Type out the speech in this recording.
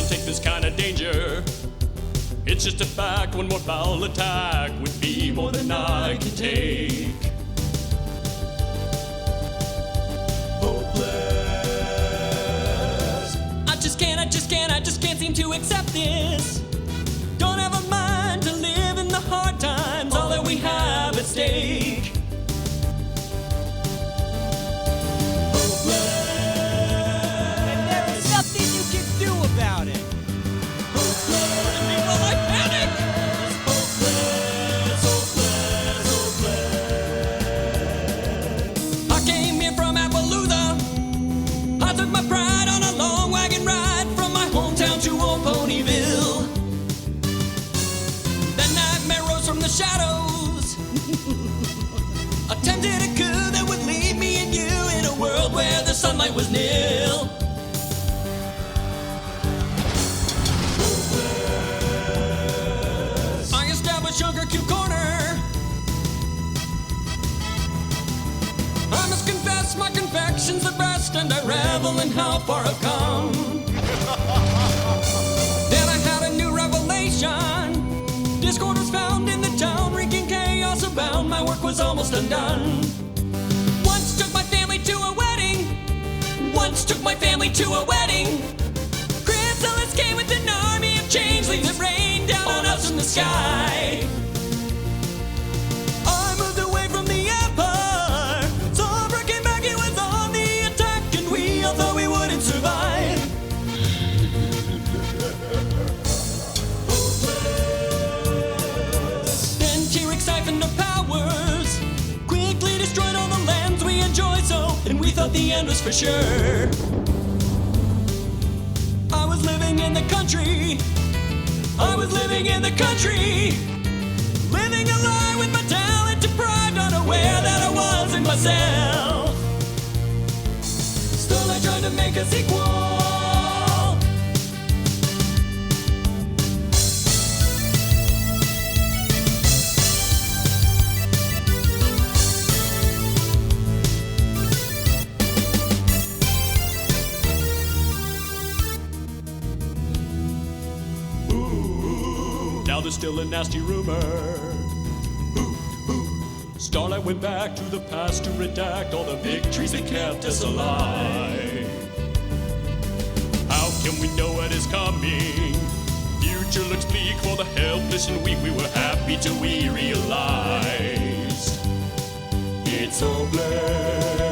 don't take this kind of danger. It's just a fact, one more foul attack would be more than I can take. Hopeless. I just can't seem to accept this. Don't have a mind to live in the hard times, all that we have at stake. And there is nothing you can do about it. I came here from Appaloosa. I took my pride on a long wagon ride from my hometown to old Ponyville. That nightmare rose from the shadows. Attempted a coup that would leave me and you in a world where the sunlight was nil. I established Sugar Cube Corner. I must confess my confection's the best, and I revel in how far I've come. Then I had a new revelation. Discord was found in the town, wreaking chaos abound. My work was almost undone. Once took my family to a wedding. Chrysalis came with an army of changelings that rained down on us from the sky. I moved away from the empire. Sombra came back, it was on the attack, and we all thought we wouldn't survive. Then T-Rex siphoned the powers, quickly destroyed all the lands we enjoy so, and we thought the end was for sure. I was living in the country, living a lie with my talent deprived, unaware that I wasn't myself. Still I tried to make a sequel. Now there's still a nasty rumor. Starlight went back to the past to redact all the victories that kept us alive. How can we know what is coming? Future looks bleak for the helpless and weak. We were happy till we realized it's hopeless.